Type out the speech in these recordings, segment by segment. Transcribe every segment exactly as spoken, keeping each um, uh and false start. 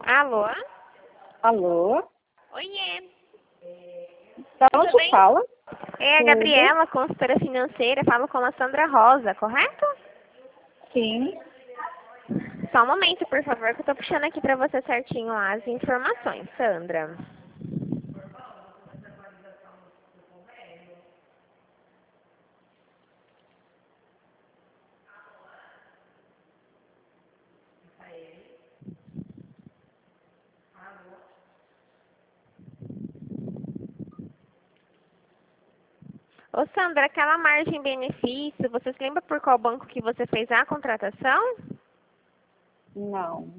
Alô? Alô? Oiê. Da Tudo onde bem? fala? É a Tudo? Gabriela, consultora financeira. Falo com a Sandra Rosa, correto? Sim. Só um momento, por favor, que eu tô puxando aqui pra você certinho as informações, Sandra. Ô, Sandra, aquela margem benefício, você se lembra por qual banco que você fez a contratação? Não.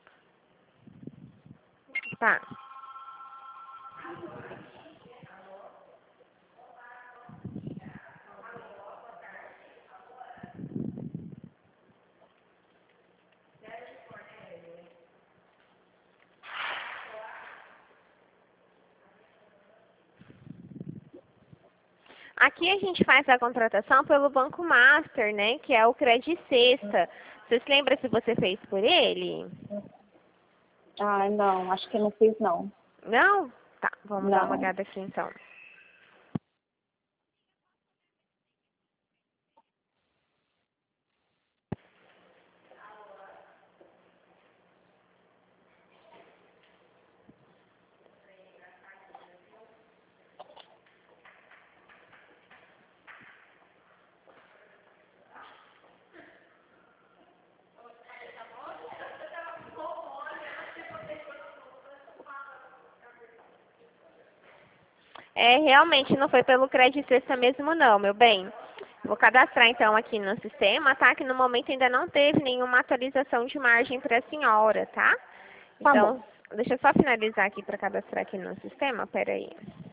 Tá. Aqui a gente faz a contratação pelo Banco Master, né? Que é o Credit Sexta. Você se lembra se você fez por ele? Ah, não. Acho que não fiz, não. Não? Tá, vamos dar uma Não. olhada aqui então. É, realmente não foi pelo Credit Sexta mesmo não, meu bem. Vou cadastrar então aqui no sistema, tá? Que no momento ainda não teve nenhuma atualização de margem para a senhora, tá? Tá Então, bom. deixa eu só finalizar aqui para cadastrar aqui no sistema, peraí.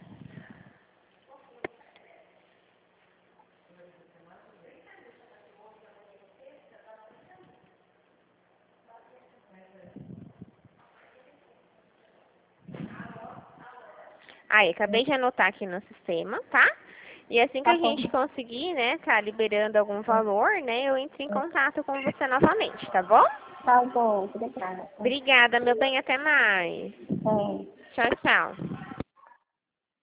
Aí, acabei de anotar aqui no sistema, tá? E assim que Tá a bom. gente conseguir, né, tá liberando algum valor, né, eu entro em contato com você novamente, tá bom? Tá bom. Obrigada. Obrigada, meu bem, até mais. É. Tchau, tchau.